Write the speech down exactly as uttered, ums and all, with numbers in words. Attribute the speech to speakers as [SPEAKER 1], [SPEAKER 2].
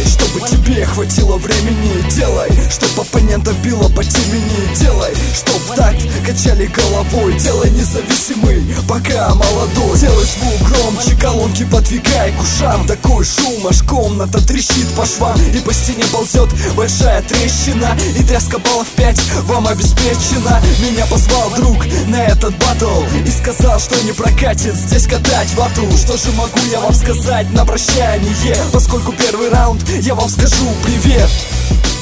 [SPEAKER 1] чтобы тебе хватило времени. Делай, чтоб оппонентов било по темени. Делай, чтоб в такт качали головой. Делай независимый, пока молодой. Делай звук громче, колонки подвигай к ушам. Такой шум, аж комната трещит по швам. И по стене ползет большая трещина. И тряска баллов пять вам обеспечена. Меня позвал друг на этот батл и сказал, что не прокатит здесь катать вату. Что же могу я вам сказать на прощание, поскольку первый раунд я вам скажу привет.